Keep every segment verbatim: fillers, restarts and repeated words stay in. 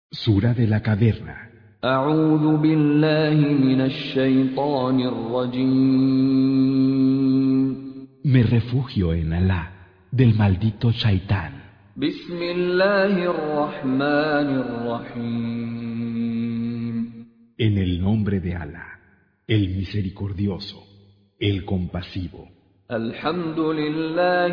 Sura de la caverna. أعوذ بالله من الشيطان الرجيم. Me refugio en Alá, del maldito Shaitán. بسم الله الرحمن الرحيم. En el nombre de Alá, el misericordioso, el compasivo. الحمد لله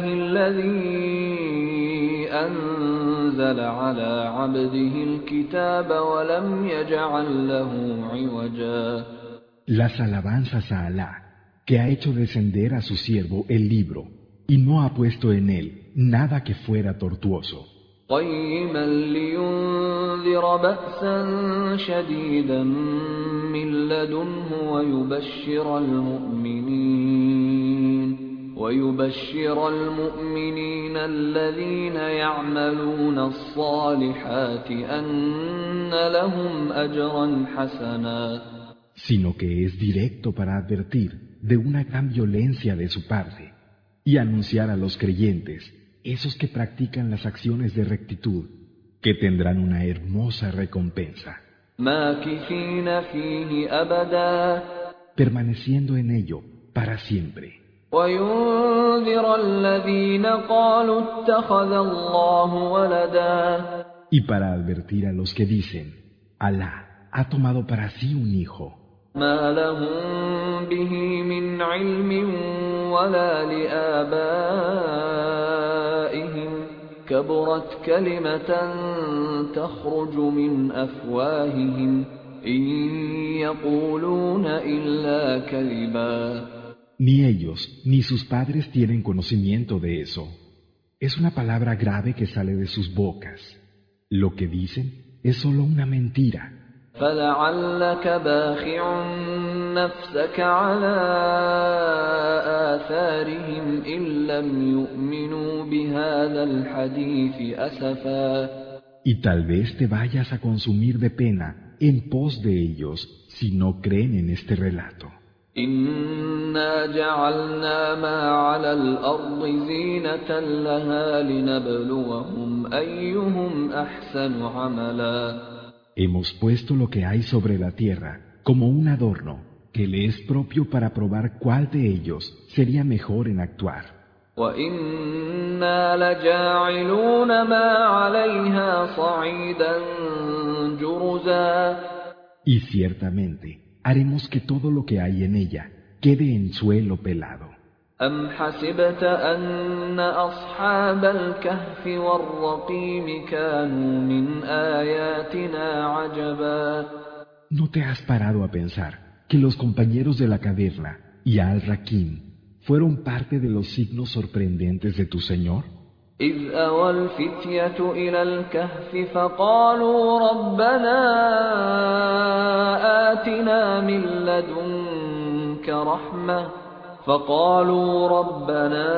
الذي أنزل على عبده الكتاب ولم يجعل له عوجا. Las alabanzas a Alá, que ha hecho descender a su siervo el libro, y no ha puesto en él nada que fuera tortuoso. قيما لينذر بأسا شديدا من لدنه ويبشر المؤمنين ويبشر المؤمنين الذين يعملون الصالحات أن لهم أجرا حسنا. Sino que es directo para advertir de una gran violencia de su parte y anunciar a los creyentes, esos que practican las acciones de rectitud, que tendrán una hermosa recompensa, ماكثين فيه أبدا. permaneciendo en ello para siempre. وينذر الذين قالوا اتخذ الله ولدا. Y para advertir a los que dicen, Alá ha tomado para sí un hijo, ما لهم به من علم ولا لآبائهم كبرت كلمة تخرج من أفواههم إن يقولون إلا كذبا. ni ellos ni sus padres tienen conocimiento de eso. Es una palabra grave que sale de sus bocas. Lo que dicen es solo una mentira. فلعلك باخع نفسك على آثارهم إن لم يؤمنوا بهذا الحديث أسفا. Y tal vez te vayas a consumir de pena en pos de ellos si no creen en este relato. إنا جعلنا ما على الأرض زينة لها لنبلوهم أيهم أحسن عملا. Hemos puesto lo que hay sobre la tierra como un adorno que le es propio para probar cuál de ellos sería mejor en actuar. وَإِنَّا لَجَاعِلُونَ مَا عَلَيْهَا صَعِيدًا جُرُزًا. Y ciertamente haremos que todo lo que hay en ella quede en suelo pelado. أَمْ حَسِبْتَ أَنَّ أَصْحَابَ الْكَهْفِ وَالرَّقِيمِ كَانُوا مِنْ آيَاتِنَا عَجَبًا. ¿No te has parado a pensar que los compañeros de la caverna y Al-Rakim fueron parte de los signos sorprendentes de tu Señor? إِذْ أَوَى الْفِتْيَةُ إِلَى الْكَهْفِ فَقَالُوا رَبَّنَا آتِنَا مِن لَّدُنكَ رَحْمَةً فَقَالُوا رَبَّنَا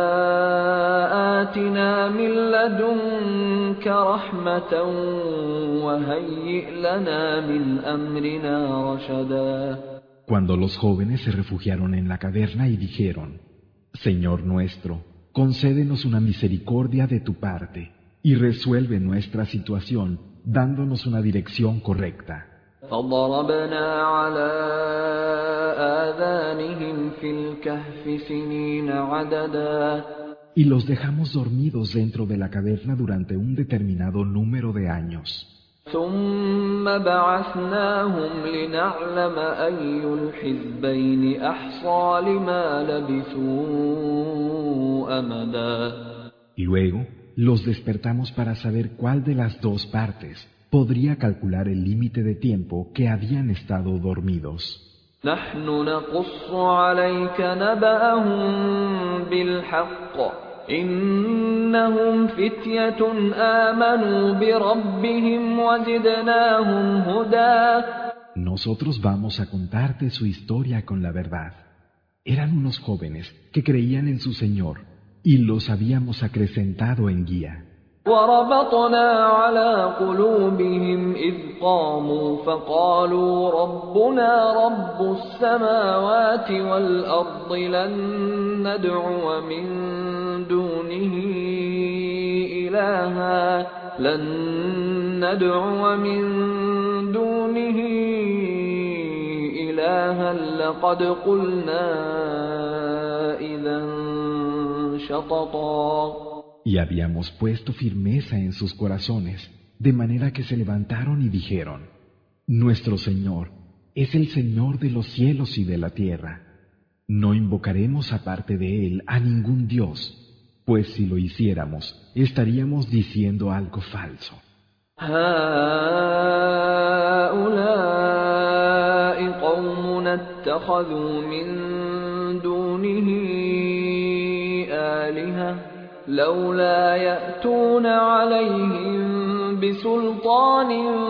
آتِنَا مِن لَّدُنكَ رَحْمَةً وَهَيِّئْ لَنَا مِنْ أَمْرِنَا رَشَدًا. Cuando los jóvenes se refugiaron en la caverna y dijeron, Señor nuestro, concédenos una misericordia de tu parte y resuelve nuestra situación dándonos una dirección correcta. فَضَرَبْنَا عَلَى آذَانِهِمْ فِي الْكَهْفِ سِنِينَ عَدَدًا. Y los dejamos dormidos dentro de la caverna durante un determinado número de años. ثُمَّ بَعَثْنَاهُمْ لِنَعْلَمَ أَيُّ الْحِزْبَيْنِ أَحْصَىٰ لِمَا لَبِثُوا أَمَدًا. Luego los despertamos para saber cuál de las dos partes podría calcular el límite de tiempo que habían estado dormidos. نحن نقص عليك نبأهم بالحق إنهم فتية آمنوا بربهم وزدناهم هدى. Nosotros vamos a contarte su historia con la verdad. Eran unos jóvenes que creían en su Señor y los habíamos acrecentado en guía. وربطنا على قلوبهم إذ قاموا فقالوا ربنا رب السماوات والأرض لن ندعو من دونه إلها لن ندعو من دونه إلها لقد قلنا إذا شططا. Y habíamos puesto firmeza en sus corazones, de manera que se levantaron y dijeron: Nuestro Señor es el Señor de los cielos y de la tierra. No invocaremos aparte de Él a ningún Dios, pues si lo hiciéramos, estaríamos diciendo algo falso. هؤلاء قوم اتخذوا من دونه آلهة لولا يأتون عليهم بسلطان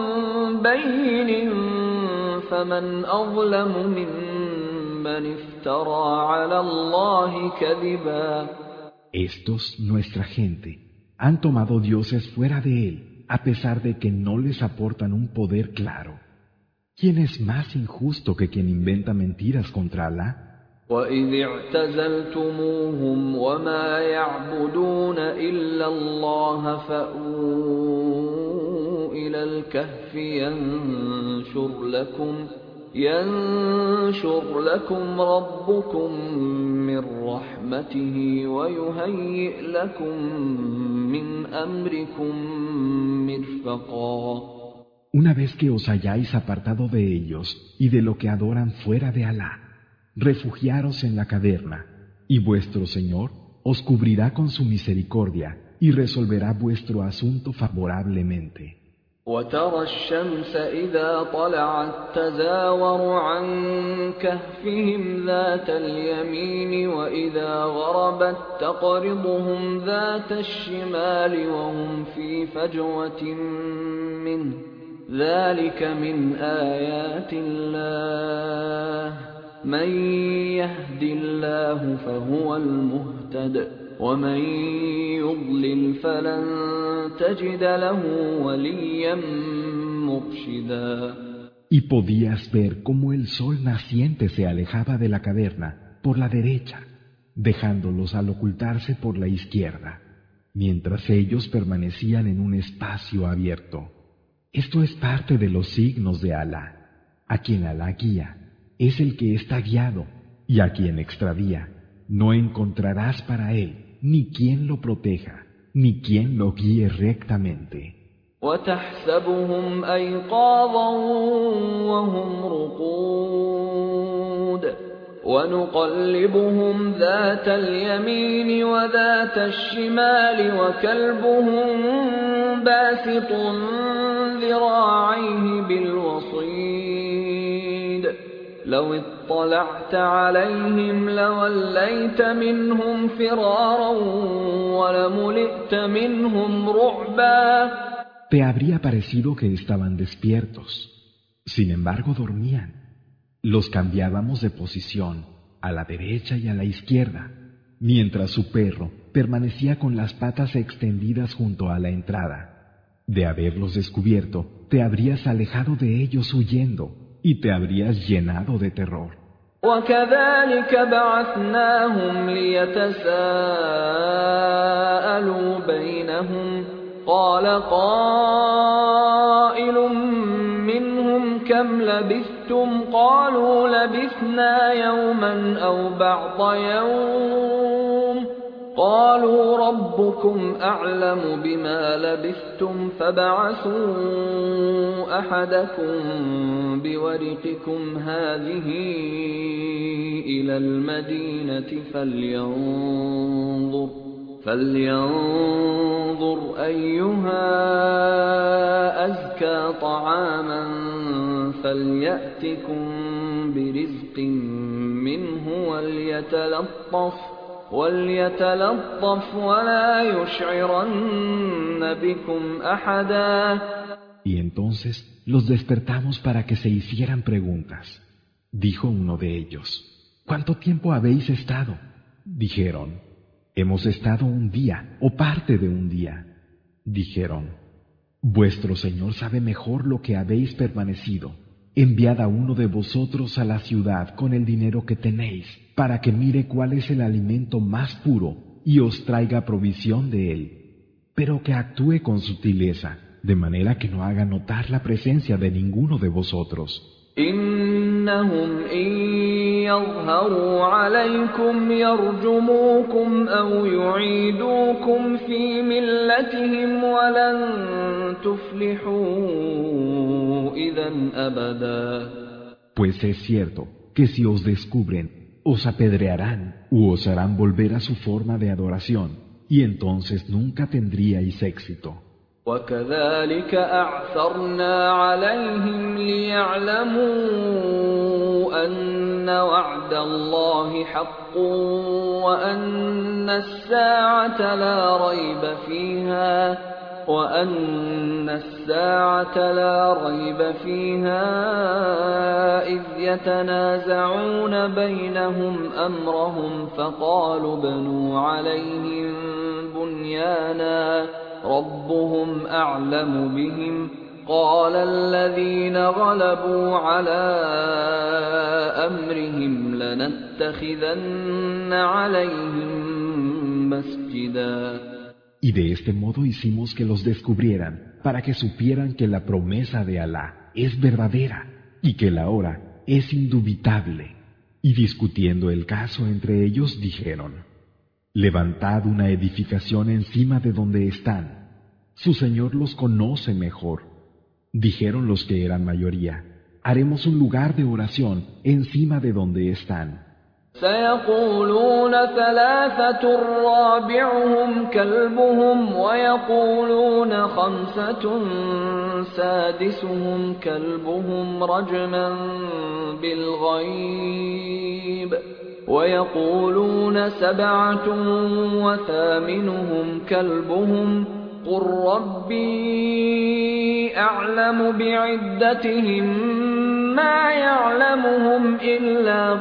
بين فمن أظلم ممن افترى على الله كذبا. Estos, nuestra gente, han tomado dioses fuera de Él, a pesar de que no les aportan un poder claro. ¿Quién es más injusto que quien inventa mentiras contra Alá? وَإِذِ اعْتَزَلْتُمُوهُمْ وَمَا يَعْبُدُونَ إِلَّا اللَّهَ فَأْوُوا إِلَى الْكَهْفِ يَنشُرْ لَكُمْ يَنشُرْ لَكُمْ رَبُّكُمْ مِنْ رَحْمَتِهِ وَيُهَيِّئْ لَكُمْ مِنْ أَمْرِكُمْ مِرْفَقًا. Una vez que os hayáis apartado de ellos y de lo que adoran fuera de Alá, refugiaros en la caverna, y vuestro Señor os cubrirá con su misericordia y resolverá vuestro asunto favorablemente. وَتَرَى الشَّمْسَ إِذَا طَلَعَتْ تَزَاوَرُ عَنْ كَهْفِهِمْ ذَاتَ الْيَمِينِ وَإِذَا غَرَبَتْ تَقْرِضُهُمْ ذَاتَ الشِّمَالِ وَهُمْ فِي فَجْوَةٍ مِّنْهُ ذَلِكَ مِنْ آيَاتِ اللَّهِ مَنْ يَهْدِ اللَّهُ فَهُوَ الْمُهْتَدِ وَمَنْ يُضْلِلْ فَلَنْ تَجِدَ لَهُ وَلِيًّا مُرْشِدًا. Y podías ver cómo el sol naciente se alejaba de la caverna por la derecha, dejándolos al ocultarse por la izquierda, mientras ellos permanecían en un espacio abierto. Esto es parte de los signos de Alá. A quien Alá guía es el que está guiado, y a quien extravía no encontrarás para él ni quien lo proteja, ni quien lo guíe rectamente. وَتَحْسَبُهُمْ أَيْقَاظًا وَهُمْ رُقُودٌ وَنُقَلِّبُهُمْ ذَاتَ الْيَمِينِ وَذَاتَ الشِّمَالِ وَكَلْبُهُمْ بَاسِطٌ ذِرَاعَيْهِ بِالْوَصِيدِ لَوِ اطَّلَعْتَ عَلَيْهِمْ لَوَلَّيْتَ مِنْهُمْ فِرَارًا وَلَمُلِئْتَ مِنْهُمْ رُعْبًا. Te habría parecido que estaban despiertos. Sin embargo, dormían. Los cambiábamos de posición, a la derecha y a la izquierda, mientras su perro permanecía con las patas extendidas junto a la entrada. De haberlos descubierto, te habrías alejado de ellos huyendo y te habrías llenado de terror. وَكَذَلِكَ بَعَثْنَاهُمْ لِيَتَسَاءَلُوا بَيْنَهُمْ قَالَ قَائِلٌ مِّنْهُمْ كَمْ لَبِثْتُمْ قَالُوا لَبِثْنَا يَوْمًا أَوْ بَعْضَ يَوْمٍ قَالُوا رَبُّكُمْ أَعْلَمُ بِمَا لَبِثْتُمْ فَابْعَثُوا أَحَدَكُمْ بِوَرِقِكُمْ هَٰذِهِ إِلَى الْمَدِينَةِ فَلْيَنظُرْ فَلْيَنظُرْ أَيُّهَا أَزْكَىٰ طَعَامًا فَلْيَأْتِكُم بِرِزْقٍ مِّنْهُ وَلْيَتَلَطَّفْ وَلْيَتَلَطَّفْ وَلَا يُشْعِرَنَّ بِكُمْ أَحَدًا. Y entonces los despertamos para que se hicieran preguntas. Dijo uno de ellos: ¿Cuánto tiempo habéis estado? Dijeron: Hemos estado un día o parte de un día. Dijeron: Vuestro Señor sabe mejor lo que habéis permanecido. Enviad a uno de vosotros a la ciudad con el dinero que tenéis, para que mire cuál es el alimento más puro y os traiga provisión de él, pero que actúe con sutileza de manera que no haga notar la presencia de ninguno de vosotros. إنهم إن يظهروا عليكم يرجموكم أو يعيدوكم في ملتهم ولن تفلحوا إذا أبدا. Pues es cierto que si os descubren, os apedrearán u os harán volver a su forma de adoración, y entonces nunca tendríais éxito. وكذلك أعثرنا عليهم ليعلموا أن وعد الله حق وأن الساعة لا ريب فيها وأن الساعة لا ريب فيها إذ يتنازعون بينهم أمرهم فقالوا ابنوا عليهم بنيانا ربهم أعلم بهم قال الذين غلبوا على أمرهم لنتخذن عليهم مسجدا. Y de este modo hicimos que los descubrieran, para que supieran que la promesa de Alá es verdadera y que la hora es indubitable. Y discutiendo el caso entre ellos dijeron: levantad una edificación encima de donde están. Su Señor los conoce mejor. Dijeron los que eran mayoría: haremos un lugar de oración encima de donde están. سيقولون ثلاثة رابعهم كلبهم ويقولون خمسة سادسهم كلبهم رجما بالغيب ويقولون سبعة وثامنهم كلبهم قل ربي أعلم بعدتهم ما يعلمهم إلا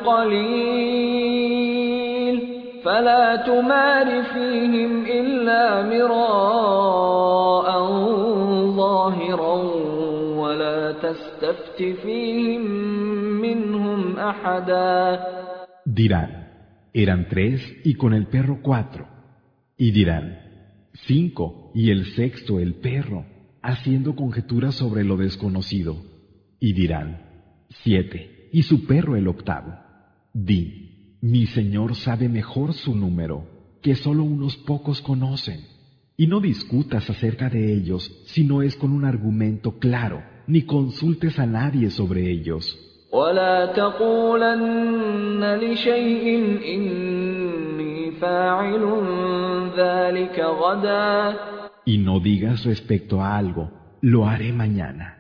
قليل فلا تمار فيهم إلا مراء ظاهرا ولا تستفت فيهم منهم أحدا. Dirán: eran tres y con el perro cuatro. Y dirán: cinco y el sexto el perro, haciendo conjeturas sobre lo desconocido. Y dirán: siete y su perro el octavo. Di: mi Señor sabe mejor su número, que solo unos pocos conocen. Y no discutas acerca de ellos si no es con un argumento claro, ni consultes a nadie sobre ellos. ولا تقولن لشيء إني فاعل ذلك غدا. Y no digas respecto a algo: lo haré mañana.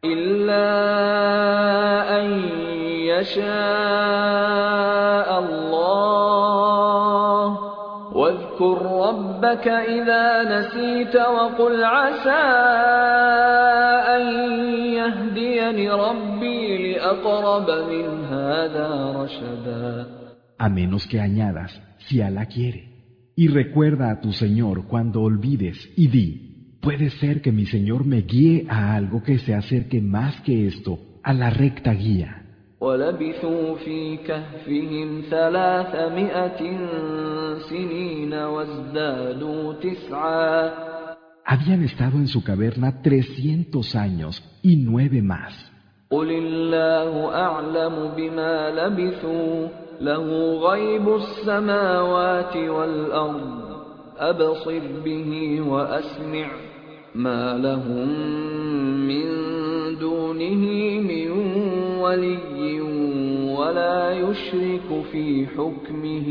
إلا أن يشاء الله واذكر ربك إذا نسيت وقل عسى أن يهديني ربي لأقرب من هذا رشدا. A menos que añadas: si Alá quiere. Y recuerda a tu Señor cuando olvides y di: puede ser que mi Señor me guíe a algo que se acerque más que esto a la recta guía. ولبثوا في كهفهم ثلاثمائة سنين وازدادوا تسعا. Habían estado en su caverna trescientos años y nueve más. قل الله أعلم بما لبثوا له غيب السماوات والأرض أبصر به وأسمع ما لهم من دونه من ولي ولا يشرك في حكمه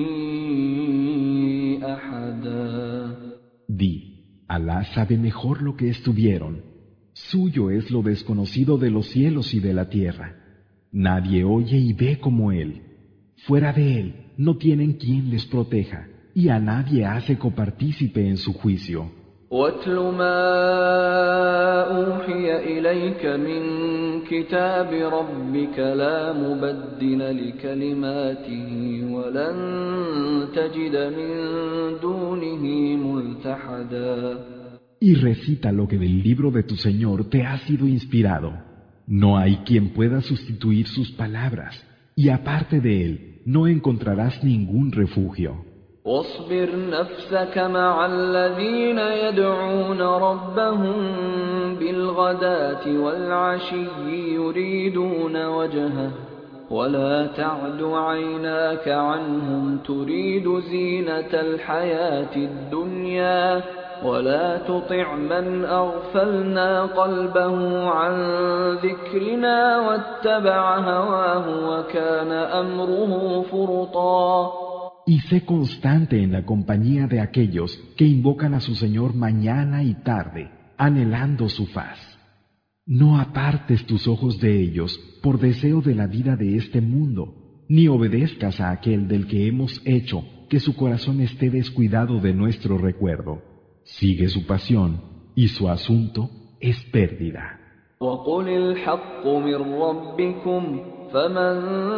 أحدا. Di: Alá sabe mejor lo que estuvieron. Suyo es lo desconocido de los cielos y de la tierra. Nadie oye y ve como Él. Fuera de Él no tienen quien les proteja, y a nadie hace copartícipe en su juicio. وَاتْلُ مَا أُوحِيَ إِلَيْكَ مِنْ كِتَابِ رَبِّكَ لَا مُبَدِّلَ لِكَلِمَاتِهِ وَلَنْ تَجِدَ مِنْ دُونِهِ مُلْتَحَدًا. Y recita lo que del libro de tu Señor te ha sido inspirado. No hay quien pueda sustituir sus palabras, y aparte de Él no encontrarás ningún refugio. واصبر نفسك مع الذين يدعون ربهم بالغداة والعشي يريدون وجهه ولا تعد عيناك عنهم تريد زينة الحياة الدنيا ولا تطع من أغفلنا قلبه عن ذكرنا واتبع هواه وكان أمره فرطا. Y sé constante en la compañía de aquellos que invocan a su Señor mañana y tarde, anhelando su faz. No apartes tus ojos de ellos por deseo de la vida de este mundo, ni obedezcas a aquel del que hemos hecho que su corazón esté descuidado de nuestro recuerdo. Sigue su pasión y su asunto es pérdida. وَقُلِ الْحَقُّ مِنْ رَبِّكُمْ فَمَنْ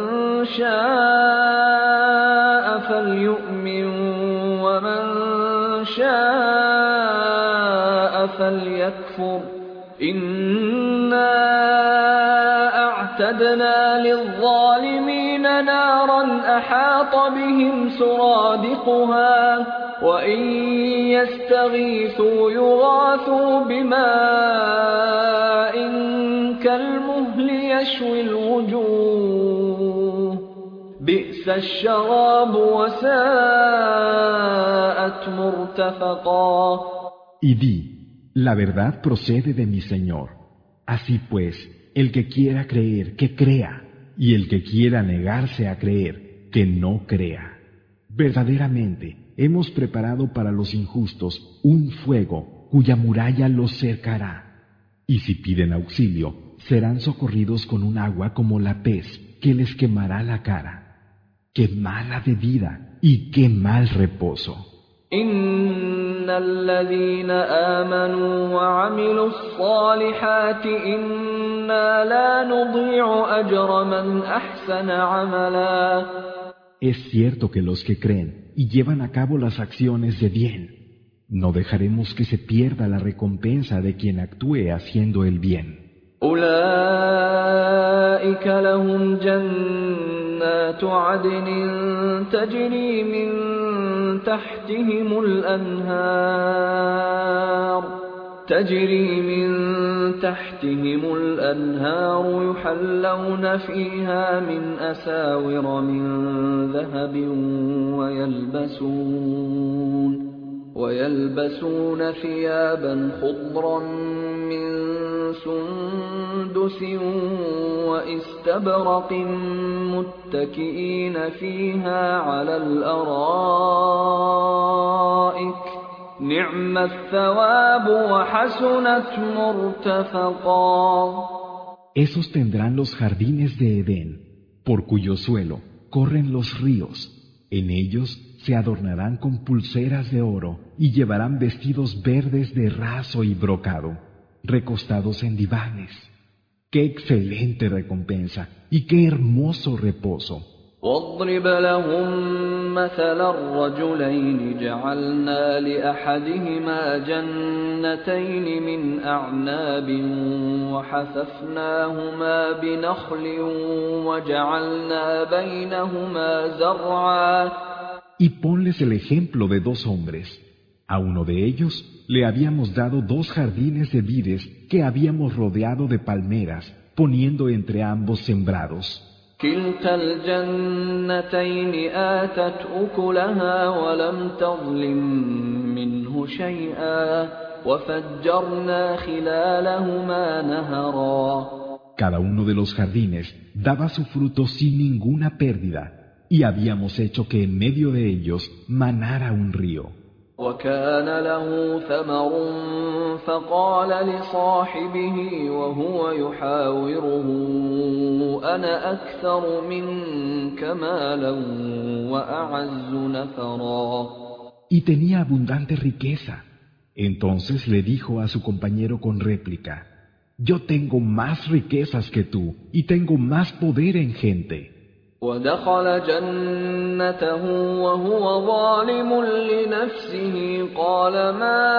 شَاءَ فَلْيُؤْمِنْ وَمَنْ شَاءَ فَلْيَكْفُرْ إِنَّا أَعْتَدْنَا لِلظَّالِمِينَ نَارًا أَحَاطَ بِهِمْ سُرَادِقُهَا وَإِنْ يَسْتَغِيثُوا يُغَاثُوا بِمَاءٍ كَالْمُهْلِ يَشْوِي الْوُجُوهَ بِئْسَ الشَّرَابُ وَسَاءَتْ مُرْتَفَقًا. Y di, la verdad procede de mi Señor. Así pues, el que quiera creer, que crea, y el que quiera negarse a creer, que no crea. Verdaderamente, hemos preparado para los injustos un fuego cuya muralla los cercará. Y si piden auxilio, serán socorridos con un agua como la pez que les quemará la cara. ¡Qué mala bebida y qué mal reposo! إِنَّ الَّذِينَ آمَنُوا وَعَمِلُوا الصَّالِحَاتِ إِنَّا لَا نُضِيعُ أَجْرَ مَنْ أَحْسَنَ عَمَلًا. Es cierto que los que creen y llevan a cabo las acciones de bien, no dejaremos que se pierda la recompensa de quien actúe haciendo el bien. أُولَئِكَ لَهُمْ جَنَّاتُ عَدْنٍ تَجْرِي مِن تَحْتِهِمُ الْأَنْهَارُ تَجْرِي مِن تَحْتِهِمُ الْأَنْهَارُ يُحَلَّوْنَ فِيهَا مِنْ أَسَاوِرَ مِن ذَهَبٍ وَيَلْبَسُونَ وَيَلْبَسُونَ ثِيَابًا خُضْرًا مِّن سُندُسٍ وَإِسْتَبْرَقٍ مُتَّكِئِينَ فِيهَا عَلَى الْأَرَائِكِ نِعْمَ الثَّوَابُ وَحَسُنَتْ مُرْتَفَقًا. Esos tendrán los jardines de Edén, por cuyo suelo corren los ríos. En ellos se adornarán con pulseras de oro y llevarán vestidos verdes de raso y brocado, recostados en divanes. ¡Qué excelente recompensa y qué hermoso reposo! واضرب لهم مثلا الرجلين جعلنا لأحدهما جنتين من أعناب وحففناهما بنخل وجعلنا بينهما زرعا. Y ponles el ejemplo de dos hombres. A uno de ellos le habíamos dado dos jardines de vides que habíamos rodeado de palmeras, poniendo entre ambos sembrados. كلتا الجنتين آتت أكلها ولم تظلم منه شيئا وفجرنا خلالهما نهرا. Cada uno de los jardines daba su fruto sin ninguna pérdida, y habíamos hecho que en medio de ellos manara un río. وكان له ثمر فقال لصاحبه وهو يحاوره أنا أكثر منك مالا وأعز نفرا. Y tenía abundante riqueza. Entonces le dijo a su compañero con réplica: Yo tengo más riquezas que tú y tengo más poder en gente. ودخل جنته وهو ظالم لنفسه قال ما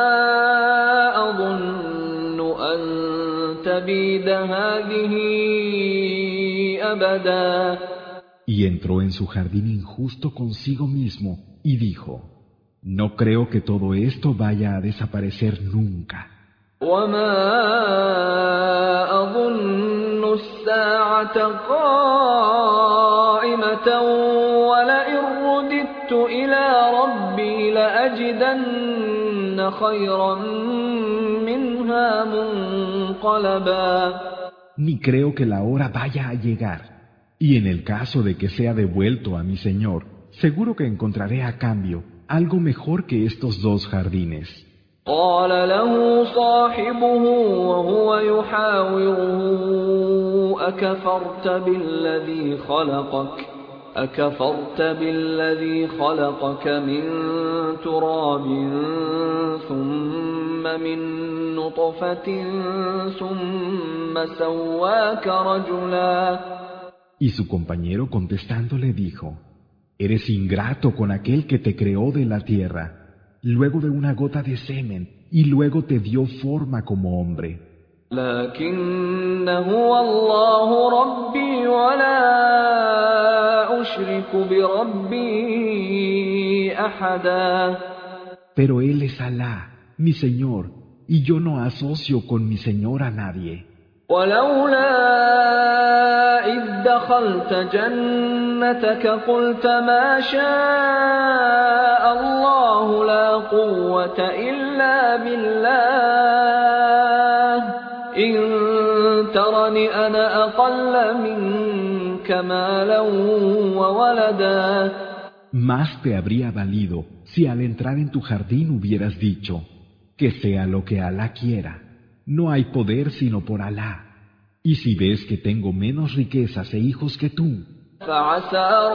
أظن أن تبيد هذه أبدا Y entró en su jardín injusto consigo mismo y dijo: no creo que todo esto vaya a desaparecer nunca. وما أظن الساعة قائمة ولئن رددت إلى ربي لأجدن خيرا منها منقلبا. Ni creo que la hora vaya a llegar. Y en el caso de que sea devuelto a mi Señor, seguro que encontraré a cambio algo mejor que estos dos jardines. قال له صاحبه وهو يحاوره أكفرت بالذي خلقك أكفرت بالذي خلقك من تراب ثم من نطفة ثم سواك رجلا. Y su compañero contestando le dijo: eres ingrato con aquel que te creó de la tierra, luego de una gota de semen, y luego te dio forma como hombre. لكن هو الله ربي ولا أشرك بربي أحدا. Pero él es Alá, mi Señor, y yo no asocio con mi Señor a nadie. ولولا إذ دخلت جنتك قلت ما شاء الله لا قوة إلا بالله إن ترني أنا أقل منك مالا وولدا. Más te habría valido si al entrar en tu jardín hubieras dicho: que sea lo que Alá quiera. No hay poder sino por Alá. Y si ves que tengo menos riquezas e hijos que tú, فعسى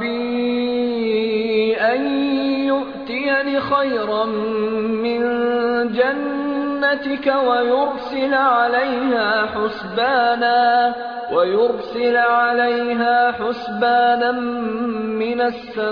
ربي أن يؤتيني خيرا من جنتك ويرسل عليها حسبانا ويرسل عليها حسبانا من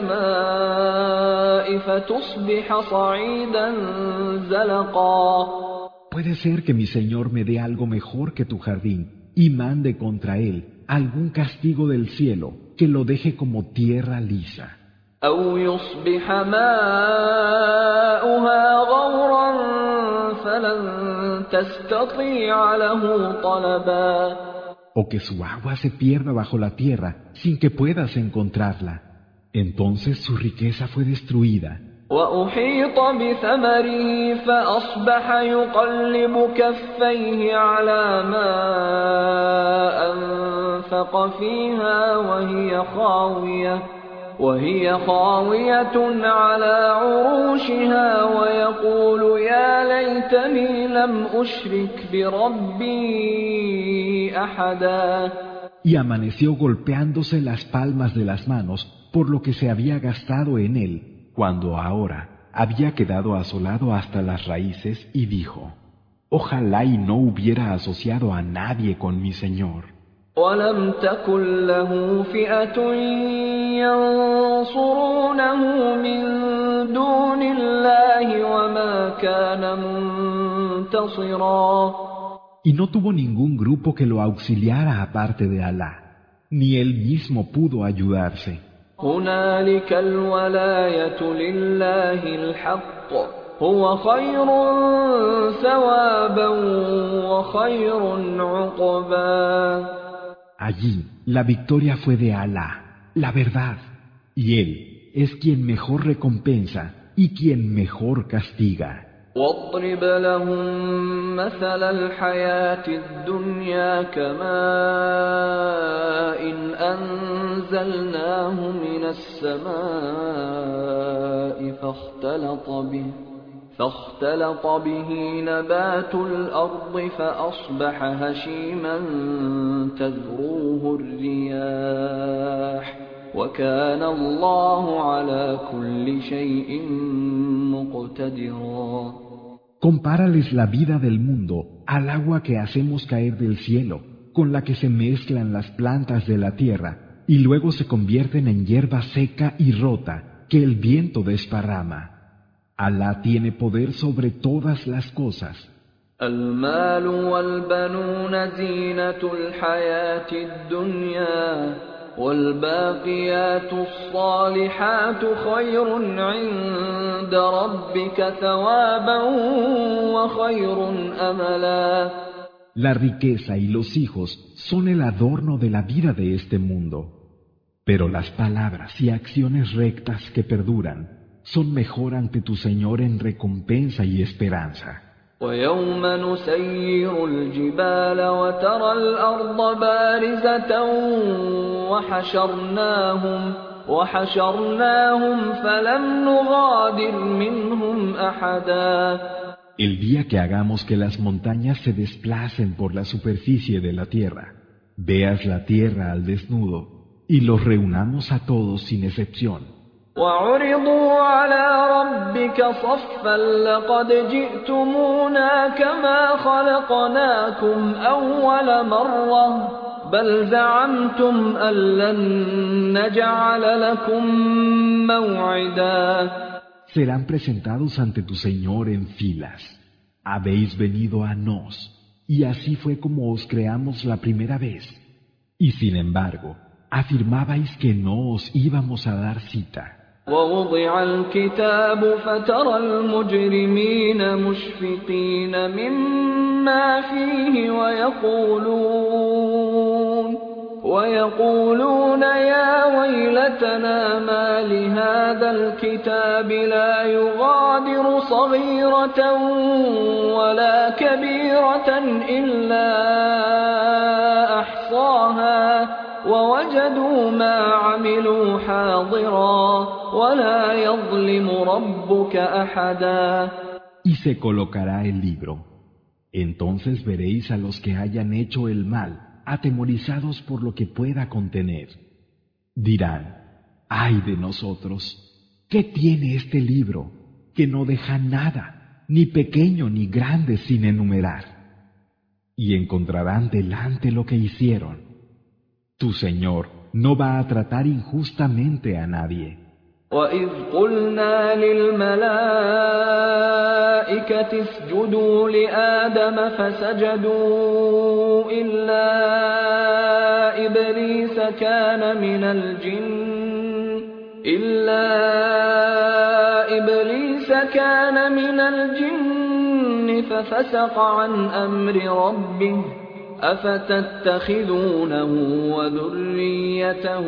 السماء فتصبح صعيدا زلقا. puede ser que mi Señor me dé algo mejor que tu jardín y mande contra él algún castigo del cielo que lo deje como tierra lisa. أو يصبح ماؤها غورا فلن تستطيع له طلبا. O que su agua se pierda bajo la tierra sin que puedas encontrarla. Entonces su riqueza fue destruida. وأحيط بثمره فأصبح يقلب كفيه على ما أنفق فيها وهي خاوية وهي خاوية على عروشها ويقول يا ليتني لم أشرك بربي أحدا. Y amaneció golpeándose las palmas de las manos por lo que se había gastado en él, cuando ahora había quedado asolado hasta las raíces, y dijo: ojalá y no hubiera asociado a nadie con mi Señor. ولم تكن له فئة ينصرونه من دون الله وما كان منتصرا. Y no tuvo ningún grupo que lo auxiliara aparte de Alá, ni él mismo pudo ayudarse. هنالك الولاية لله الحق هو خير ثوابا وخير عقبا. Allí la victoria fue de Alá, la verdad, y él es quien mejor recompensa y quien mejor castiga. واضرب لهم مثل الحياة الدنيا كماء إن أنزلناه من السماء فاختلط به فاختلط به نبات الأرض فأصبح هشيما تذروه الرياح وكان الله على كل شيء مقتدرا. Compárales la vida del mundo al agua que hacemos caer del cielo, con la que se mezclan las plantas de la tierra y luego se convierten en hierba seca y rota que el viento desparrama. Alá tiene poder sobre todas las cosas. المال والبنون زينة الحياة الدنيا والباقيات الصالحات خير عند ربك ثوابا وخير أملا. La riqueza y los hijos son el adorno de la vida de este mundo, pero las palabras y acciones rectas que perduran son mejor ante tu Señor en recompensa y esperanza. ويوم نسير الجبال وترى الأرض بارزة وحشرناهم وحشرناهم فلم نغادر منهم أحدا. El día que hagamos que las montañas se desplacen por la superficie de la tierra, veas la tierra al desnudo, y los reunamos a todos sin excepción. وعرضوا على ربك صفا لقد جئتمونا كما خلقناكم أول مرة بل زعمتم أن لن نجعل لكم موعدا. Serán presentados ante tu Señor en filas. Habéis venido a nos, y así fue como os creamos la primera vez. Y sin embargo, afirmabais que no os íbamos a dar cita. ووضع الكتاب فترى المجرمين مشفقين مما فيه ويقولون ويقولون يا ويلتنا ما لهذا الكتاب لا يغادر صغيرة ولا كبيرة إلا أحصاها ووجدوا ما عملوا حاضرا ولا يظلم ربك أحدا. Y se colocará el libro. Entonces veréis a los que hayan hecho el mal atemorizados por lo que pueda contener. Dirán, ¡ay de nosotros! ¿Qué tiene este libro? Que no deja nada, ni pequeño ni grande sin enumerar. Y encontrarán delante lo que hicieron. Tu Señor no va a tratar injustamente a nadie. وَإِذْ قُلْنَا لِلْمَلَائِكَةِ اسْجُدُوا لِآدَمَ فَسَجَدُوا إِلَّا إِبْلِيسَ كَانَ مِنَ الْجِنِّ إِلَّا إِبْلِيسَ كَانَ مِنَ الْجِنِّ فَفَسَقَ عَنْ أَمْرِ رَبِّهِ أَفَتَتَّخِذُونَهُ وَذُرِّيَّتَهُ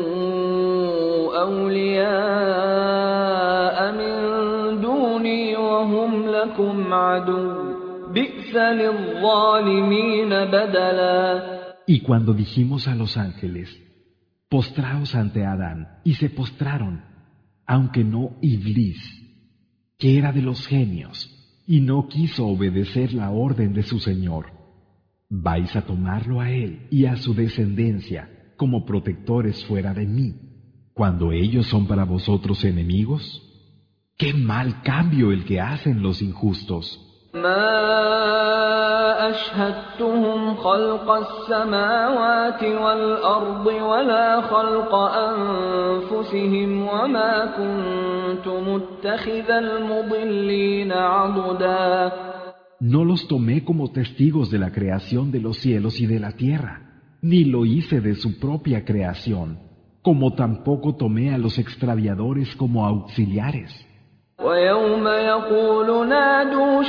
أَوْلِيَاءَ مِن دُونِي وَهُمْ لَكُمْ عَدُوٌّ بِئْسَ لِلظَّالِمِينَ بَدَلًا. Y cuando dijimos a los ángeles, postraos ante Adán, y se postraron, aunque no Iblis, que era de los genios, y no quiso obedecer la orden de su Señor. ¿Vais a tomarlo a él y a su descendencia como protectores fuera de mí, cuando ellos son para vosotros enemigos? ¡Qué mal cambio el que hacen los injustos! ما أشهدتهم خلق السماوات والأرض ولا خلق أنفسهم وما كنت متخذ المضلين عضدا. No los tomé como testigos de la creación de los cielos y de la tierra, ni lo hice de su propia creación, como tampoco tomé a los extraviadores como auxiliares. ويوم يقول نادوا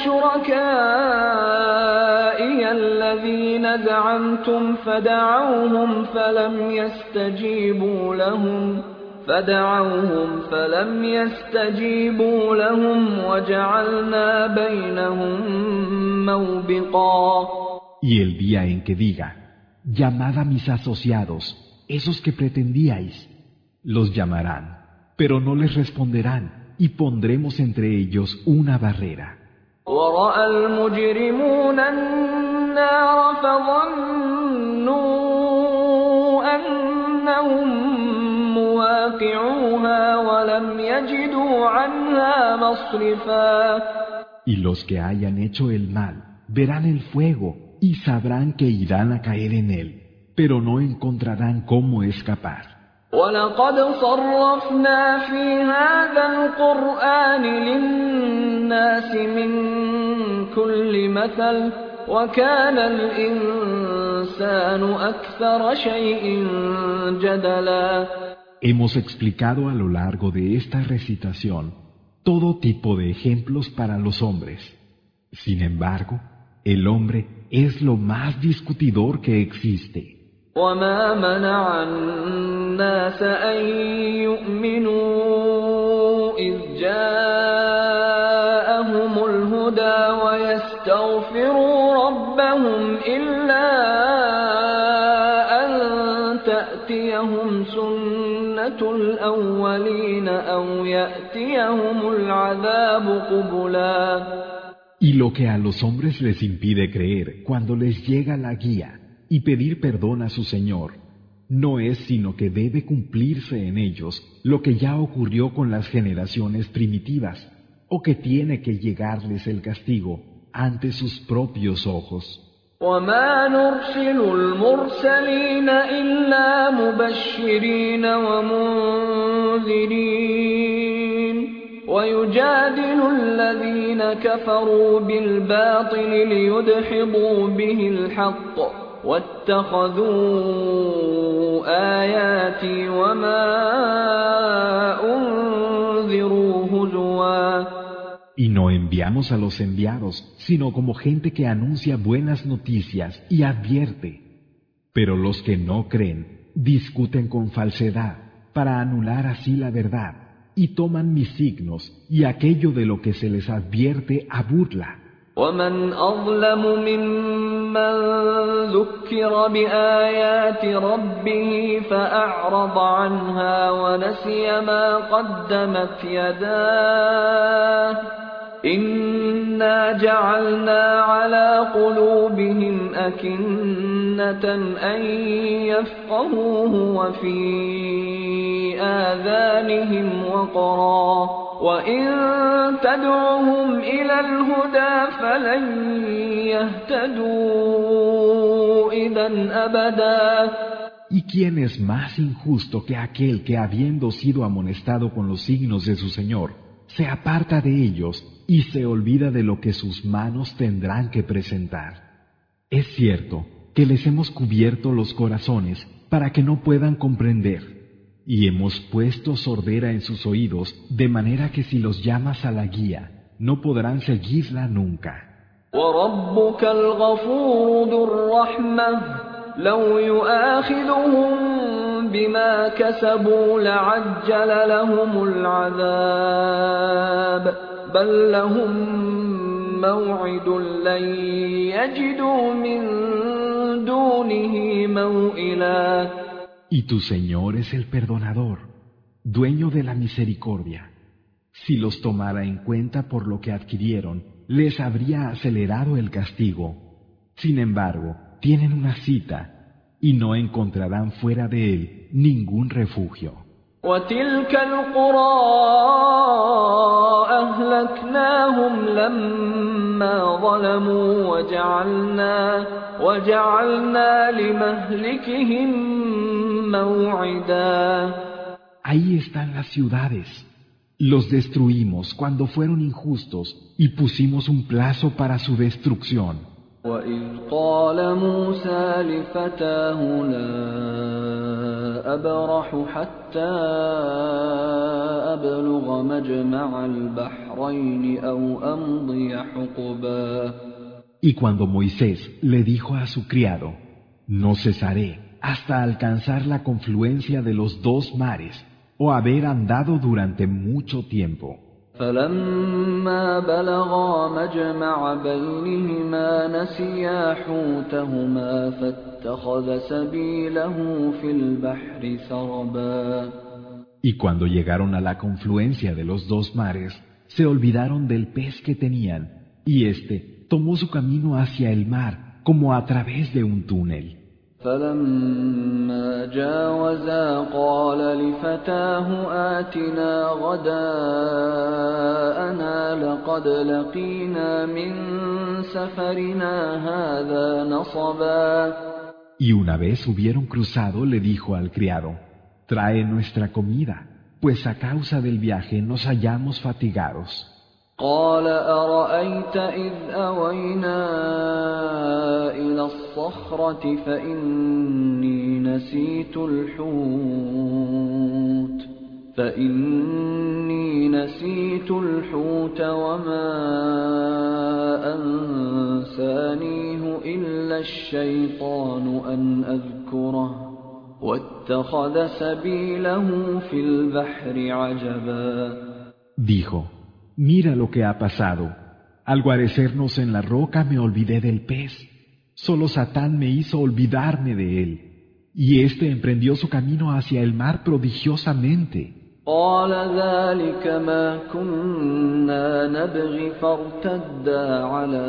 شركائي الذين زعمتم فدعوهم فلم يستجيبوا لهم فدعوهم فلم يستجيبوا لهم وجعلنا بينهم موبقا. Y el día en que diga, llamad a mis asociados, esos que pretendíais, los llamarán, pero no les responderán, y pondremos entre ellos una barrera. ورأى المجرمون النار فظنوا أنهم مواقعوها ولم يجدوا عنها مصرفا. Y los que hayan hecho el mal verán el fuego y sabrán que irán a caer en él, pero no encontrarán cómo escapar. وَلَقَدْ صَرَّفْنَا فِي هَذَا الْقُرْآنِ لِلنَّاسِ مِنْ كُلِّ مَثَلٍ وَكَانَ الْإِنسَانُ الإنسان أكثر شيء جدلا. Hemos explicado a lo largo de esta recitación todo tipo de ejemplos para los hombres. Sin embargo, el hombre es lo más discutidor que existe. وما منع الناس أن يؤمنوا إذ جاءهم الهدى ويستغفروا ربهم إلا أن تأتيهم سنة الأولين أو يأتيهم العذاب قبلا. Y lo que a los hombres les impide creer cuando les llega la guía y pedir perdón a su Señor, no es sino que debe cumplirse en ellos lo que ya ocurrió con las generaciones primitivas, o que tiene que llegarles el castigo ante sus propios ojos. وما نرسل المرسلين إلا مبشرين ومنذرين ويجادل الذين كفروا بالباطل ليدحضوا به الحق واتخذوا آياتي وما أنذروا هزوا. Y no enviamos a los enviados, sino como gente que anuncia buenas noticias y advierte. Pero los que no creen discuten con falsedad para anular así la verdad, y toman mis signos y aquello de lo que se les advierte a burla. ومن أظلم ممن ذكر بآيات ربه فأعرض عنها ونسي ما قدمت يداه إنا جعلنا على قلوبهم أكنة أن يفقهوه وفي آذانهم وقرا وإن تدعهم إلى الهدى فلن يهتدوا إذا أبدا. ¿Y quién es más injusto que aquel que, habiendo sido amonestado con los signos de su Señor, se aparta de ellos y se olvida de lo que sus manos tendrán que presentar? Es cierto que les hemos cubierto los corazones para que no puedan comprender, y hemos puesto sordera en sus oídos, de manera que si los llamas a la guía, no podrán seguirla nunca. وَرَبُّكَ الْغَفُورُ ذُو الرَّحْمَةِ لَوْ يُؤَاخِذُهُم بِمَا كَسَبُوا لَعَجَّلَ لَهُمُ الْعَذَابَ بَل لَّهُم مَّوْعِدٌ لَّن يَجِدُوا مِن دُونِهِ مَوْئِلًا. Y tu Señor es el perdonador, dueño de la misericordia. Si los tomara en cuenta por lo que adquirieron, les habría acelerado el castigo. Sin embargo, tienen una cita y no encontrarán fuera de él ningún refugio. وَتِلْكَ الْقُرَىٰ أَهْلَكْنَاهُمْ لَمَّا ظَلَمُوا وَجَعَلْنَا وَجَعَلْنَا لِمَهْلِكِهِم مَّوْعِدًا. Ahí están las ciudades. Los destruimos cuando fueron injustos y pusimos un plazo para su destrucción. وَإِذْ قَالَ مُوسَىٰ لِفَتَاهُ لَا أَبْرَحُ حَتَّىٰ أَبْلُغَ مَجْمَعَ الْبَحْرَيْنِ أَوْ أَمْضِيَ حُقُبًا. Y cuando Moisés le dijo a su criado, no cesaré hasta alcanzar la confluencia de los dos mares, o haber andado durante mucho tiempo. فَلَمَّا بَلَغَا مَجْمَعَ بَيْنِهِمَا نَسِيَا حُوتَهُمَا فَاتَّخَذَ سَبِيلَهُ فِي الْبَحْرِ سَرَبًا. Y cuando llegaron a la confluencia de los dos mares, se olvidaron del pez que tenían, y éste tomó su camino hacia el mar como a través de un túnel. فَلَمَّا جَاوَزَا قَالَ لِفَتَاهُ آتِنَا غَدَاءَنَا لَقَدْ لَقِينَا مِن سَفَرِنَا هَٰذَا نَصَبًا. Y una vez hubieron cruzado, le dijo al criado, trae nuestra comida, pues a causa del viaje nos hallamos fatigados. قال أرأيت إذ أوينا إلى الصخرة فإني نسيت الحوت فإني نسيت الحوت وما أنسانيه إلا الشيطان أن أذكره واتخذ سبيله في البحر عجبا. Dijo: Mira lo que ha pasado. Al guarecernos en la roca me olvidé del pez. Solo Satán me hizo olvidarme de él. Y éste emprendió su camino hacia el mar prodigiosamente. قال ذلك ما كنا نبغي فارتدا على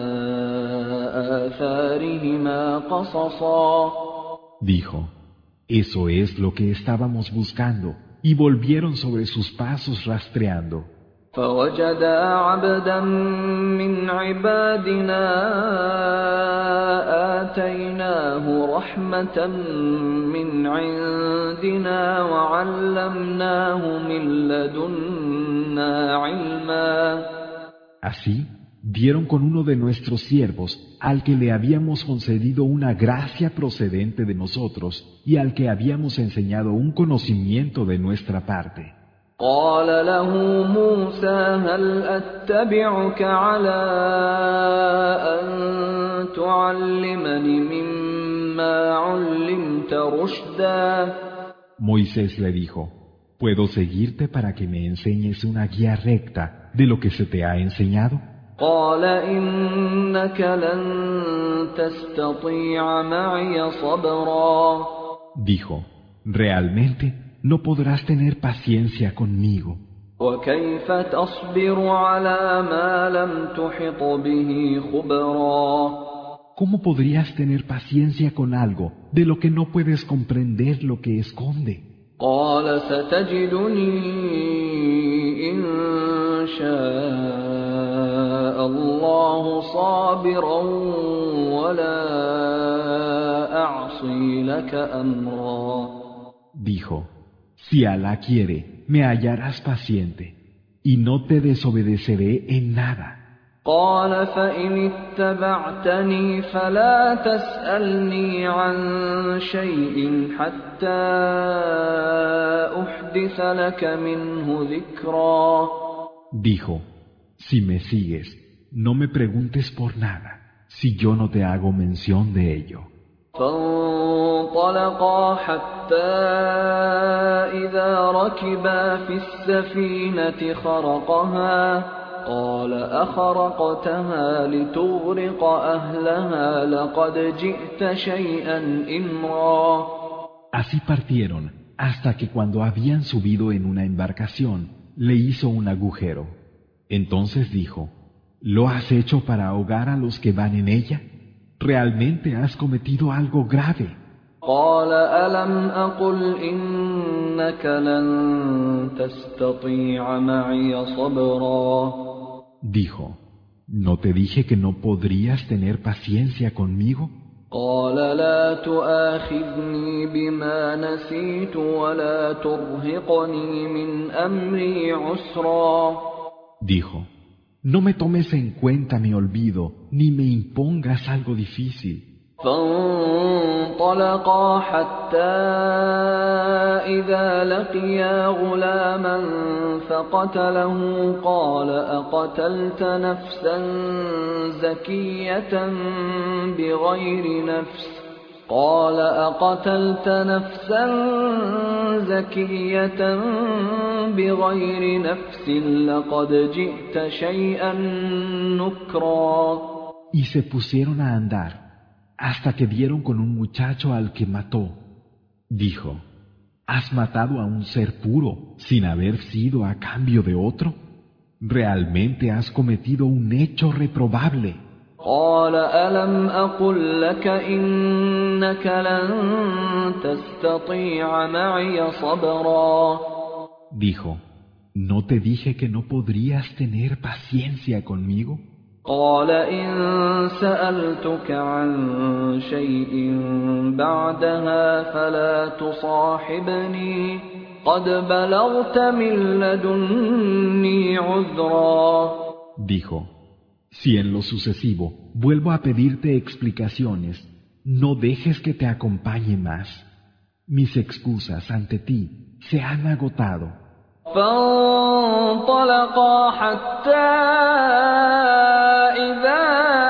آثارهما قصصا. Dijo: Eso es lo que estábamos buscando. Y volvieron sobre sus pasos rastreando. فوجدا عبدا من عبادنا آتيناه رحمة من عندنا وعلمناه من لدنا علما. Así dieron con uno de nuestros siervos, al que le habíamos concedido una gracia procedente de nosotros y al que habíamos enseñado un conocimiento de nuestra parte. قال له موسى هل أتبعك على أن تعلمني مما علمت رشدا. Moisés le dijo: ¿Puedo seguirte para que me enseñes una guía recta de lo que se te ha enseñado? قال إنك لن تستطيع معي صبرا. Dijo: Realmente no podrás tener paciencia conmigo. وكيف تصبر على ما لم تحط به خبرا. ¿Cómo podrías tener paciencia con algo de lo que no puedes comprender lo que esconde? قال ستجدني إن شاء الله صابرا ولا أعصي لك أمرا. Dijo: Si Alá quiere, me hallarás paciente, y no te desobedeceré en nada. قال فإن اتبعتني فلا تسألني عن شيء حتى أحدث لك منه ذكرا. Dijo: Si me sigues, no me preguntes por nada, si yo no te hago mención de ello. فانطلقا حتى إذا ركبا في السفينة خرقها قال أخرقتها لتغرق أهلها لقد جئت شيئا إمرا. Así partieron, hasta que cuando habían subido en una embarcación, le hizo un agujero. Entonces dijo: ¿Lo has hecho para ahogar a los que van en ella? Realmente has cometido algo grave. قال ألم أقل إنك لن تستطيع معي صبرا. Dijo: ¿No te dije que no podrías tener paciencia conmigo? قال لا تؤاخذني بما نسيت ولا ترهقني من أمري عسرا. Dijo: No me tomes en cuenta mi olvido, ni me impongas algo difícil. فانطلقا حتى إذا لقيا غلاما فقتله قال أقتلت نفسا زكية بغير نفس قال أقتلت نفسا زكية بغير نفس لقد جئت شيئا نكرا. Y se pusieron a andar hasta que dieron con un muchacho al que mató. Dijo: ¿Has matado a un ser puro sin haber sido a cambio de otro? Realmente has cometido un hecho reprobable. قال ألم أقل لك إنك لن تستطيع معي صبرا. Dijo: ¿No te dije que no podrías tener paciencia conmigo? قال إن سألتك عن شيء بعدها فلا تصاحبني قد بلغت من لدني عذرا. Dijo, si en lo sucesivo vuelvo a pedirte explicaciones, no dejes que te acompañe más. Mis excusas ante ti se han agotado. فانطلقا حتى إذا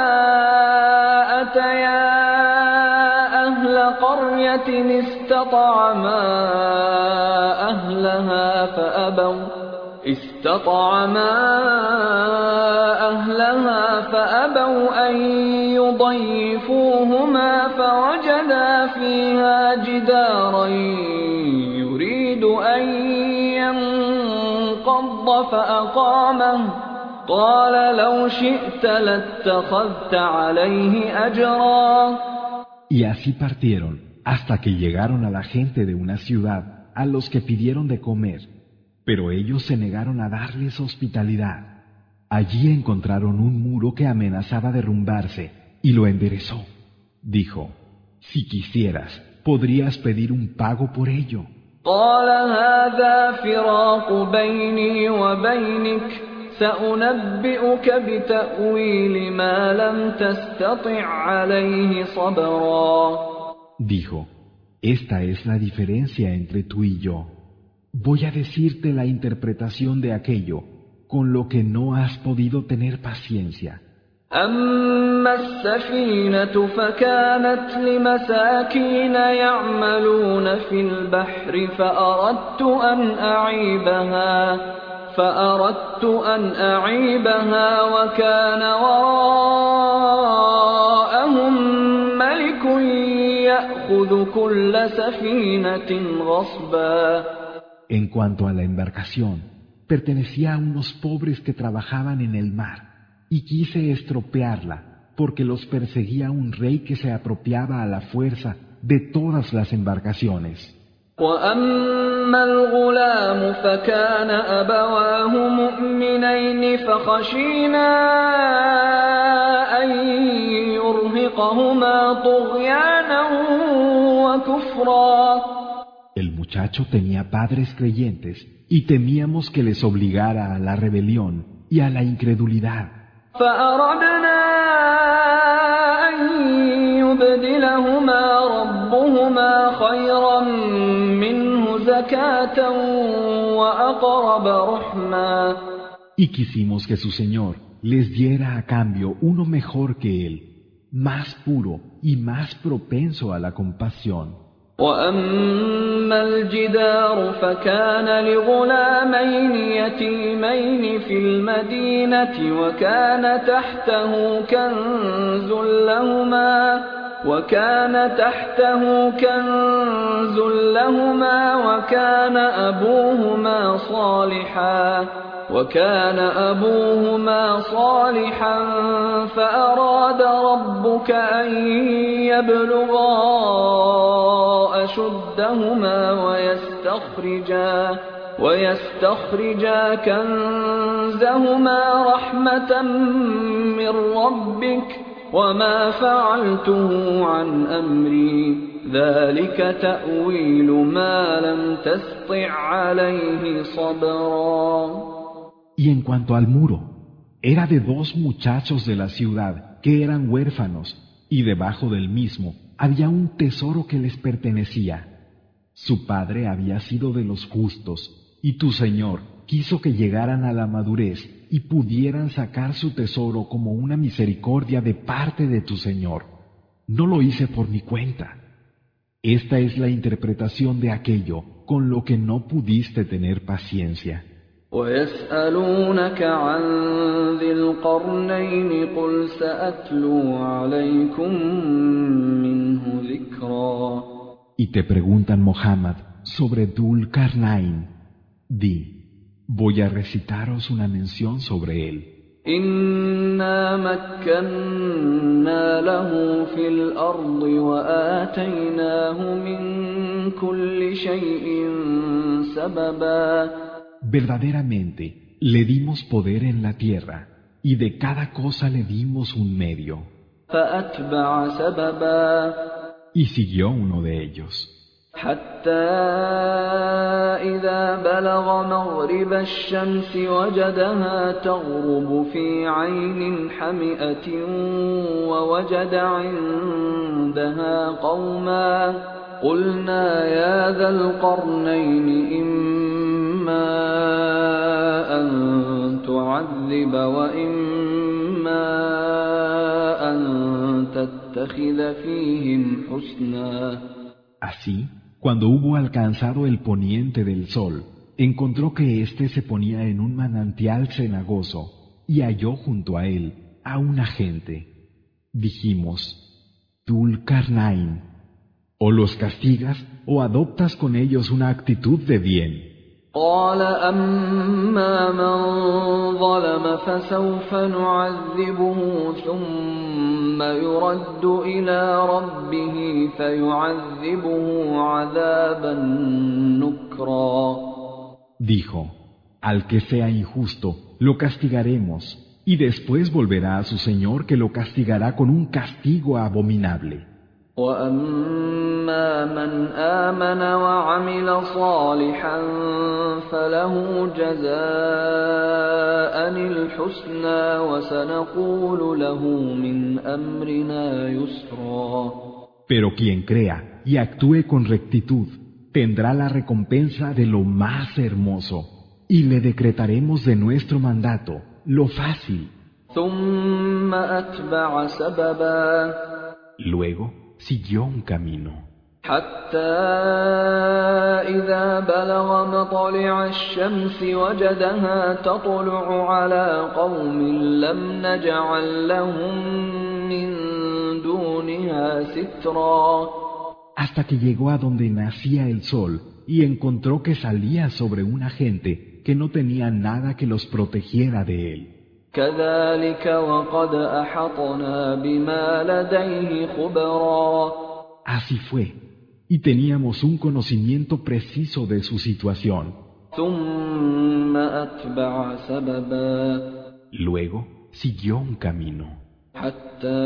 أتيا أهل قرية استطعما أهلها فأبوا استطعما أهلها فأبوا أن يضيفوهما فوجدا فيها جدارا يريد أن ينقض فأقامه قال لو شئت لاتخذت عليه أجرا. Y así partieron hasta que llegaron a la gente de una ciudad a los que pidieron de comer, pero ellos se negaron a darles hospitalidad. Allí encontraron un muro que amenazaba derrumbarse y lo enderezó. Dijo, si quisieras, podrías pedir un pago por ello. قال هذا فراق بيني وبينك سأنبئك بتأويل ما لم تستطع عليه صبرا. Dijo, esta es la diferencia entre tú y yo. Voy a decirte la interpretación de aquello con lo que no has podido tener paciencia. أما السفينة فكانت لمساكين يعملون في البحر فأردت أن أعيبها فأردت أن أعيبها وكان وراءهم ملك يأخذ كل سفينة غصبا. En cuanto a la embarcación, pertenecía a unos pobres que trabajaban en el mar, y quise estropearla, porque los perseguía un rey que se apropiaba a la fuerza de todas las embarcaciones. وأما الغلام فكان أبواه مؤمنين فخشينا أن يرهقهما طغيانا وكفرا. El muchacho tenía padres creyentes y temíamos que les obligara a la rebelión y a la incredulidad. فأردنا أن يبدلهما ربهما خيرا منه زكاة وأقرب رحما. Y quisimos que su Señor les diera a cambio uno mejor que él, más puro y más propenso a la compasión. وأما الجدار فكان لغلامين يتيمين في المدينة وكان تحته كنز لهما وكان تحته كنز لهما وكان أبوهما صالحا وكان أبوهما صالحا فأراد ربك أن يبلغا أشدهما ويستخرجا ويستخرجا كنزهما رحمة من ربك وما فعلته عن أمري ذلك تأويل ما لم تسطع عليه صبرا. Y en cuanto al muro, era de dos muchachos de la ciudad que eran huérfanos, y debajo del mismo había un tesoro que les pertenecía. Su padre había sido de los justos, y tu Señor quiso que llegaran a la madurez y pudieran sacar su tesoro como una misericordia de parte de tu Señor. No lo hice por mi cuenta. Esta es la interpretación de aquello con lo que no pudiste tener paciencia. ويسألونك عن ذي القرنين قل سأتلو عليكم منه ذكرا. Y te preguntan, Muhammad, sobre Dhul Qarnayn. Di, voy a recitaros una mención sobre él. إنا مكنا له في الأرض وآتيناه من كل شيء سببا. Verdaderamente, le dimos poder en la tierra, y de cada cosa le dimos un medio. فأتبع سببا. Y siguió uno de ellos. حتى إذا بلغ مغرب الشمس وجدها تغرب في عين حمئة ووجد عندها قوما قلنا يا ذا القرنين إما أن تعذب وإما أن تتخذ فيهم حسنا. Así, cuando hubo alcanzado el poniente del sol, encontró que éste se ponía en un manantial cenagoso y halló junto a él a una gente. Dijimos, Dhul Qarnayn, o los castigas o adoptas con ellos una actitud de bien. قال أما من ظلم فسوف نعذبه ثم يرد إلى ربه فيعذبه عذابا نكرا. Dijo, al que sea injusto, lo castigaremos, y después volverá a su Señor que lo castigará con un castigo abominable. وَأَمَّا مَنْ آمَنَ وَعَمِلَ صَالِحًا فَلَهُ جَزَاءً الْحُسْنَى وَسَنَقُولُ لَهُ مِنْ أَمْرِنَا يُسْرًا. Pero quien crea y actúe con rectitud tendrá la recompensa de lo más hermoso, y le decretaremos de nuestro mandato lo fácil. ثُمَّ أَتْبَعَ سَبَبًا. Luego siguió un camino. حتى إذا بلغ مطلع الشمس وجدها تطلع على قوم لم نجعل لهم من دونها سترا. Hasta que llegó a donde nacía el sol y encontró que salía sobre una gente que no tenía nada que los protegiera de él. كذلك وقد أحطنا بما لديه خبرا. Así fue, y teníamos un conocimiento preciso de su situación. ثم أتبع سببا. Luego siguió un camino. حتى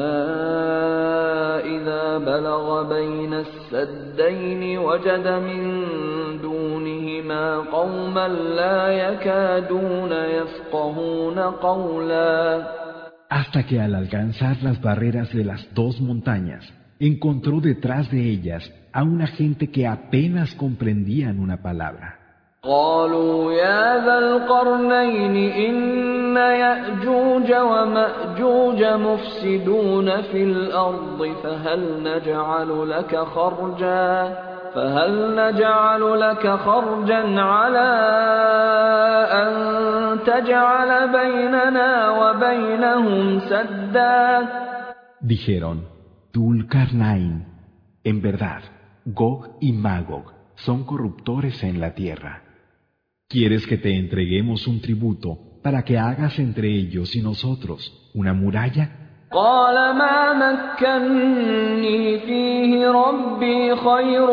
إذا بلغ بين السدين وجد من دونهما قوما لا يكادون يفقهون قولا. Hasta que al alcanzar las barreras de las dos montañas, encontró detrás de ellas a una gente que apenas comprendían una palabra. قالوا يا ذا القرنين إن يأجوج ومأجوج مفسدون في الأرض فهل نجعل لك خرجا فهل نجعل لك خرجا على أن تجعل بيننا وبينهم سدا. Dijeron, Dhul Qarnayn, en verdad, Gog y Magog son corruptores en la tierra. ¿Quieres que te entreguemos un tributo para que hagas entre ellos y nosotros una muralla? قال ما مكني فيه ربي خير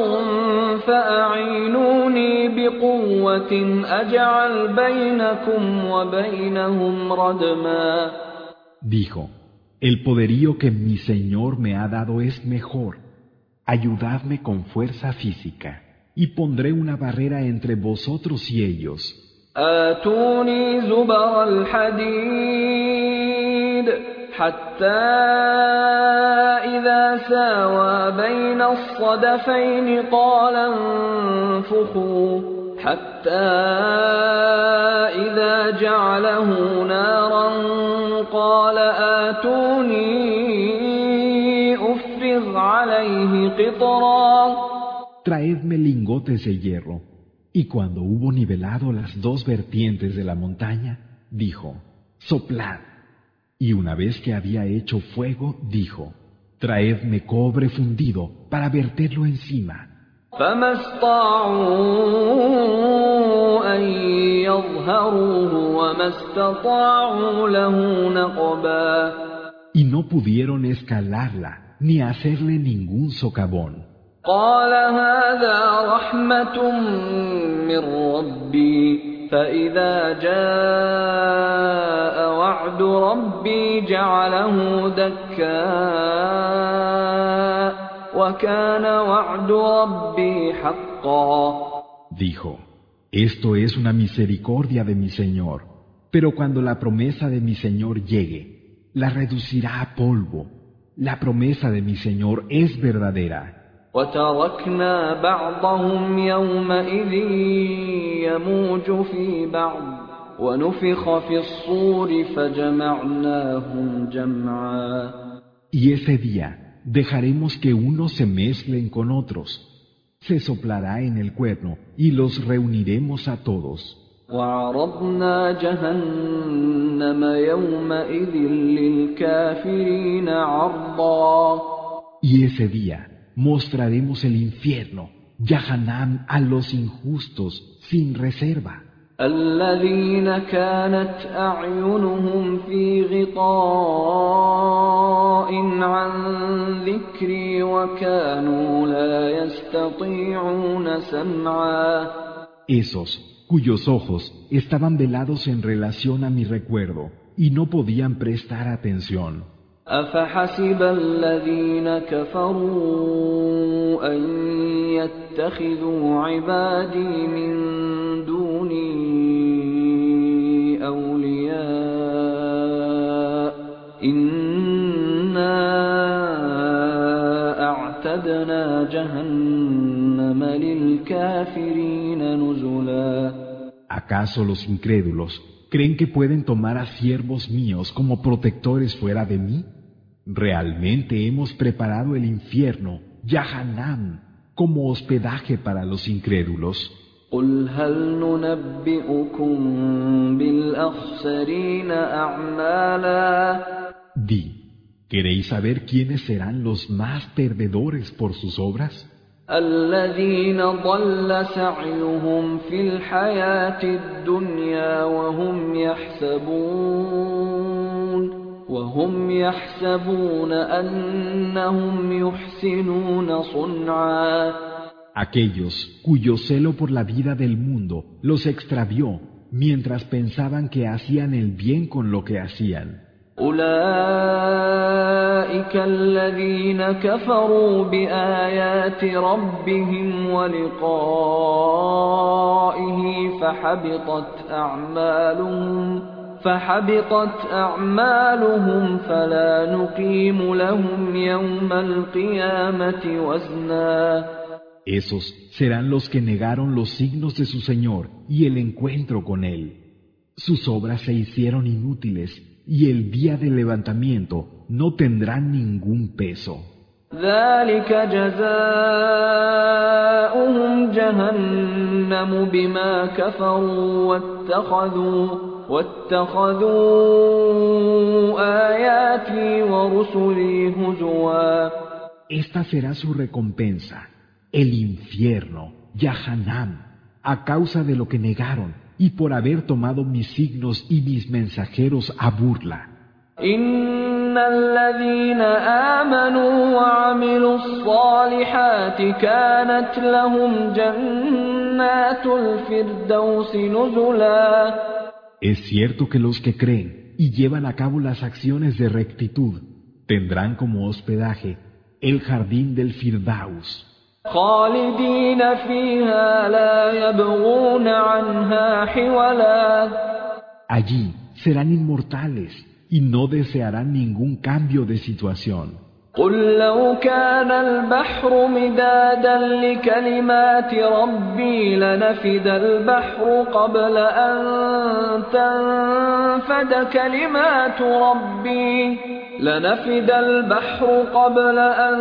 فأعينوني بقوة أجعل بينكم وبينهم ردما. Dijo, el poderío que mi Señor me ha dado es mejor. Ayudadme con fuerza física y pondré una barrera entre vosotros y ellos. آتوني زبر الحديد حتى إذا ساوى بين الصدفين قال انفخوا حتى إذا جعله نارا قال آتوني أفرغ عليه قطرا. Traedme lingotes de hierro. Y cuando hubo nivelado las dos vertientes de la montaña, dijo, soplad. Y una vez que había hecho fuego, dijo, traedme cobre fundido para verterlo encima. فما استطاعوا أن يظهروه وما استطاعوا له نقبا. Y no pudieron escalarla ni hacerle ningún socavón. قال هذا رحمة من ربي فإذا جاء وعد ربي جعله دكاء وكان وعد ربي حقا. Dijo, esto es una misericordia de mi Señor, pero cuando la promesa de mi Señor llegue, la reducirá a polvo. La promesa de mi Señor es verdadera. وتركنا بعضهم يومئذ يموج في بعض ونفخ في الصور فجمعناهم جمعا. Y ese día dejaremos que unos se mezclen con otros. Se soplará en el cuerno y los reuniremos a todos. وعرضنا جهنم يومئذ للكافرين عرضا. Y ese día mostraremos el infierno, Yahanam, a los injustos, sin reserva. الذين كانت أعينهم في غطاء عن ذكري وكانوا لا يستطيعون سمعا. Esos cuyos ojos estaban velados en relación a mi recuerdo y no podían prestar atención. أفحسب الذين كفروا أن يتخذوا عبادي من دوني أولياء إنا أعتدنا جهنم للكافرين نزلا. ¿Acaso los incrédulos creen que pueden tomar a siervos míos como protectores fuera de mí? Realmente hemos preparado el infierno, Yahanam, como hospedaje para los incrédulos. قل هل ننبئكم بالأخسرين أعمالا. Di, ¿queréis saber quiénes serán los más perdedores por sus obras? الذين ضل سعيهم في الحياة الدنيا وهم يحسبون وهم يحسبون أنهم يحسنون صنعا. Aquellos cuyo celo por la vida del mundo los extravió mientras pensaban que hacían el bien con lo que hacían. أولئك الذين كفروا بآيات ربهم ولقائه فحبطت أعمالهم فحبطت أعمالهم فلا نقيم لهم يوم القيامة وزنا. Esos serán los que negaron los signos de su Señor y el encuentro con Él. Sus obras se hicieron inútiles y el día del levantamiento no tendrán ningún peso. ذلك جزاؤهم جهنم بما كفروا واتخذوا واتخذوا آياتي ورسلي هزوا. Esta será su recompensa, el infierno, Yahanam, a causa de lo que negaron y por haber tomado mis signos y mis mensajeros a burla. إن الذين آمنوا وعملوا الصالحات كانت لهم جنات الفردوس نزلا. Es cierto que los que creen y llevan a cabo las acciones de rectitud tendrán como hospedaje el jardín del Firdaus. خالدين فيها لا يبغون عنها حولا. Allí serán inmortales y no desearán ningún cambio de situación. قل لو كان البحر مدادا لكلمات ربي لنفد البحر قبل أن تنفد كلمات ربي لنفد البحر قبل أن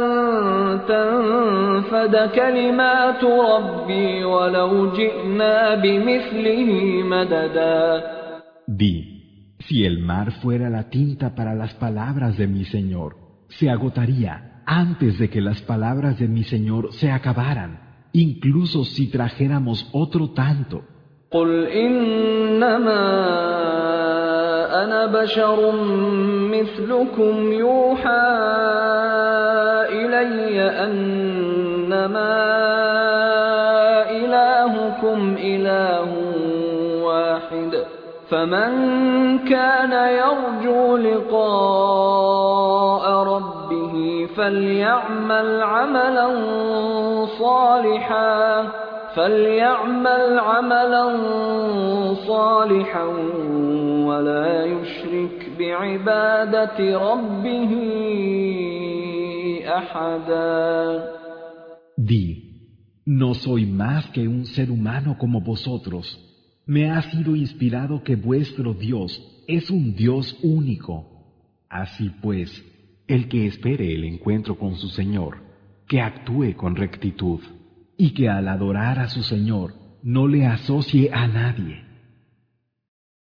تنفد كلمات ربي ولو جئنا بمثله مددا. Di, si el mar fuera la tinta para las palabras de mi Señor, se agotaría antes de que las palabras de mi Señor se acabaran, incluso si trajéramos otro tanto. قل إنما أنا بشر مثلكم يوحى إلي أنما إلهكم إله واحد فمن كان يرجو لقاء ربه فليعمل عملا صالحا فليعمل عملا صالحا ولا يشرك بعبادة ربه أحدا. Di, no soy más que un ser humano como vosotros. Me ha sido inspirado que vuestro Dios es un Dios único. Así pues, el que espere el encuentro con su Señor, que actúe con rectitud, y que al adorar a su Señor no le asocie a nadie.